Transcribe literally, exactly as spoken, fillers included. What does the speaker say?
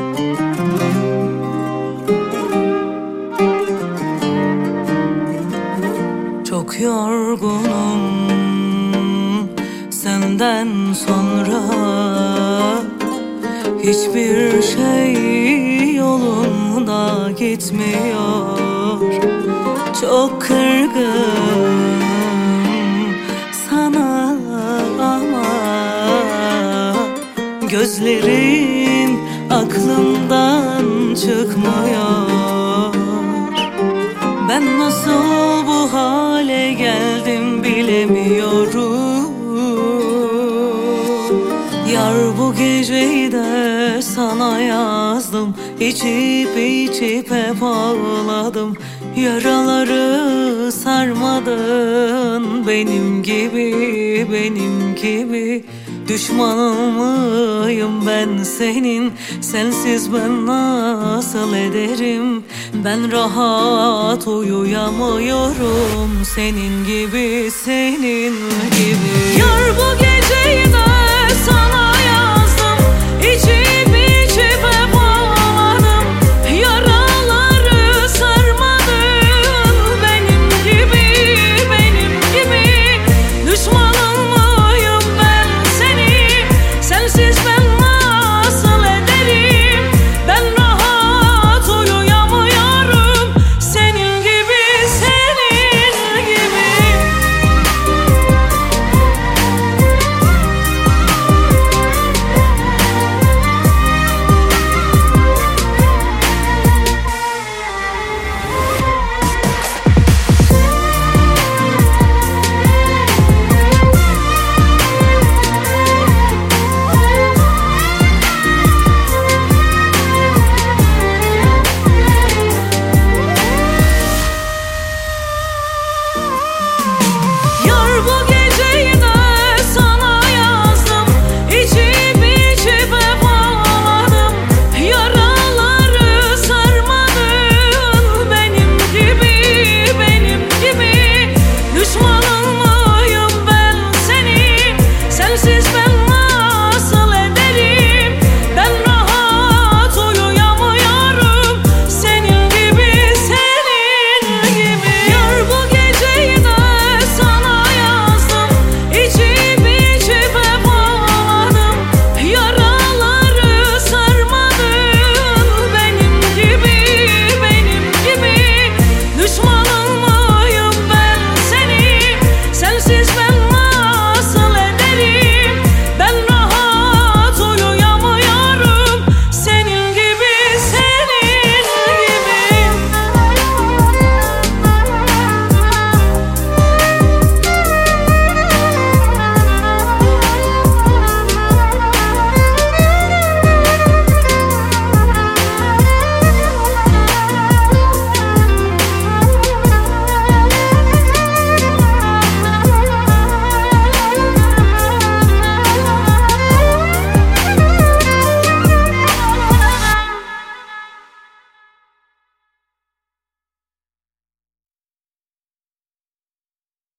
Çok yorgunum senden sonra, hiçbir şey yolunda gitmiyor. Çok kırgınım sana ama gözlerin aklımdan çıkmıyor. Ben nasıl bu hale geldim bilemiyorum. Yar bu geceyi de sana yazdım, İçip içip hep ağladım. Yaraları sarmadın benim gibi, benim gibi. Düşmanın mıyım ben senin? Sensiz ben nasıl ederim? Ben rahat uyuyamıyorum senin gibi, senin gibi. Yar bu geceyi de sana